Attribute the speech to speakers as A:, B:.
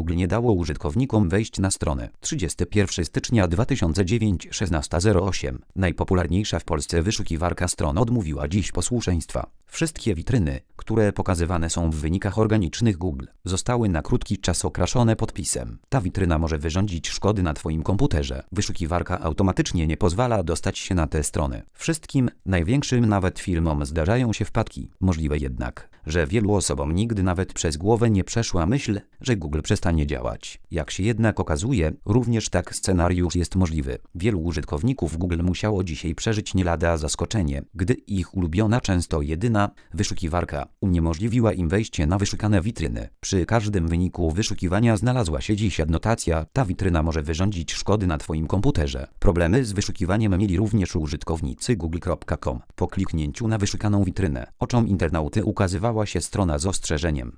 A: Google nie dało użytkownikom wejść na stronę. 31 stycznia 2009, 16:08. Najpopularniejsza w Polsce wyszukiwarka stron odmówiła dziś posłuszeństwa. Wszystkie witryny, które pokazywane są w wynikach organicznych Google, zostały na krótki czas okraszone podpisem. Ta witryna może wyrządzić szkody na Twoim komputerze. Wyszukiwarka automatycznie nie pozwala dostać się na tę stronę. Wszystkim, największym nawet firmom zdarzają się wpadki. Możliwe jednak, że wielu osobom nigdy nawet przez głowę nie przeszła myśl, że Google przestanie działać. Jak się jednak okazuje, również tak scenariusz jest możliwy. Wielu użytkowników Google musiało dzisiaj przeżyć nie lada zaskoczenie, gdy ich ulubiona, często jedyna wyszukiwarka uniemożliwiła im wejście na wyszukane witryny. Przy każdym wyniku wyszukiwania znalazła się dziś adnotacja: ta witryna może wyrządzić szkody na Twoim komputerze. Problemy z wyszukiwaniem mieli również użytkownicy google.com. Po kliknięciu na wyszukaną witrynę, oczom internauty ukazywała się strona z ostrzeżeniem: